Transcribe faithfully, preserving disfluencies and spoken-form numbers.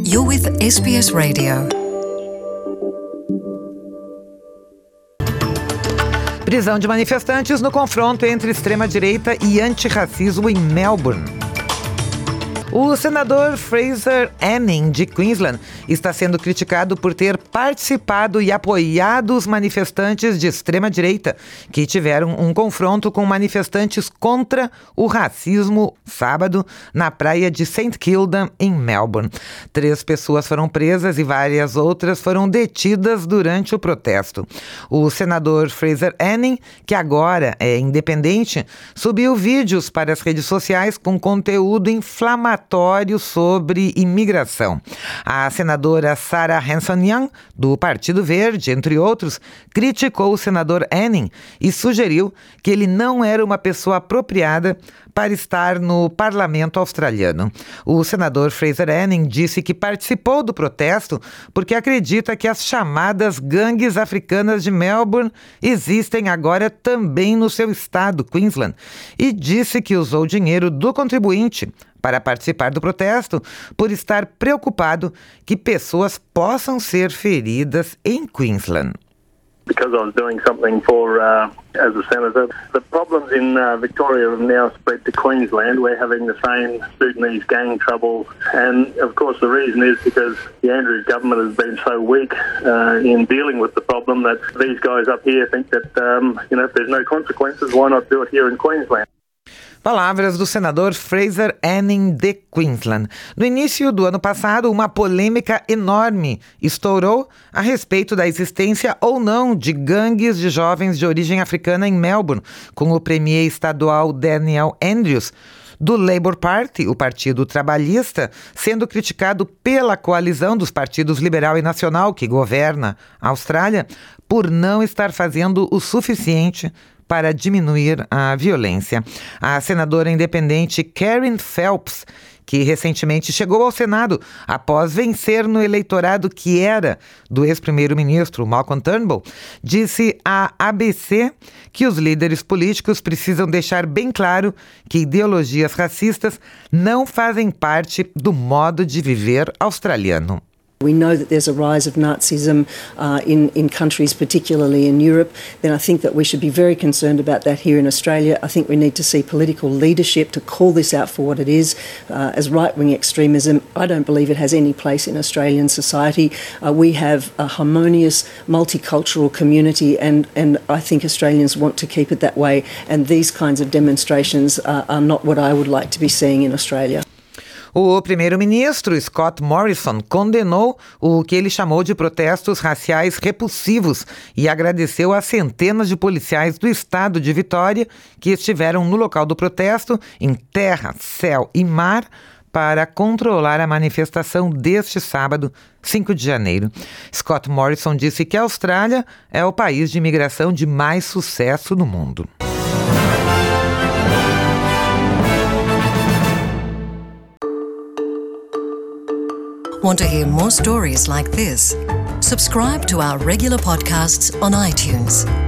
You're with S B S Radio. Prisão de manifestantes no confronto entre extrema-direita e antirracismo em Melbourne. O senador Fraser Anning, de Queensland, está sendo criticado por ter participado e apoiado os manifestantes de extrema-direita que tiveram um confronto com manifestantes contra o racismo sábado na praia de Saint Kilda, em Melbourne. Três pessoas foram presas e várias outras foram detidas durante o protesto. O senador Fraser Anning, que agora é independente, subiu vídeos para as redes sociais com conteúdo inflamatório sobre imigração. A senadora Sarah Hanson-Young, do Partido Verde, entre outros, criticou o senador Anning e sugeriu que ele não era uma pessoa apropriada para estar no parlamento australiano. O senador Fraser Anning disse que participou do protesto porque acredita que as chamadas gangues africanas de Melbourne existem agora também no seu estado, Queensland, e disse que usou dinheiro do contribuinte para participar do protesto por estar preocupado que pessoas possam ser feridas em Queensland. Because I was doing something for, uh, as a senator, the problems in uh, Victoria have now spread to Queensland. We're having the same Sudanese gang trouble, and of course the reason is because the Andrews government has been so weak uh, in dealing with the problem that these guys up here think that, um, you know, if there's no consequences, why not do it here in Queensland? Palavras do senador Fraser Anning, de Queensland. No início do ano passado, uma polêmica enorme estourou a respeito da existência ou não de gangues de jovens de origem africana em Melbourne, com o premier estadual Daniel Andrews, do Labour Party, o Partido Trabalhista, sendo criticado pela coalizão dos partidos Liberal e Nacional, que governa a Austrália, por não estar fazendo o suficiente para diminuir a violência. A senadora independente Karen Phelps, que recentemente chegou ao Senado após vencer no eleitorado que era do ex-primeiro-ministro Malcolm Turnbull, disse à A B C que os líderes políticos precisam deixar bem claro que ideologias racistas não fazem parte do modo de viver australiano. We know that there's a rise of Nazism uh, in, in countries, particularly in Europe, then I think that we should be very concerned about that here in Australia. I think we need to see political leadership to call this out for what it is. Uh, as right-wing extremism, I don't believe it has any place in Australian society. Uh, we have a harmonious, multicultural community, and, and I think Australians want to keep it that way, and these kinds of demonstrations uh, are not what I would like to be seeing in Australia. O primeiro-ministro Scott Morrison condenou o que ele chamou de protestos raciais repulsivos e agradeceu às centenas de policiais do estado de Vitória que estiveram no local do protesto, em terra, céu e mar, para controlar a manifestação deste sábado, cinco de janeiro. Scott Morrison disse que a Austrália é o país de imigração de mais sucesso no mundo. Want to hear more stories like this? Subscribe to our regular podcasts on iTunes.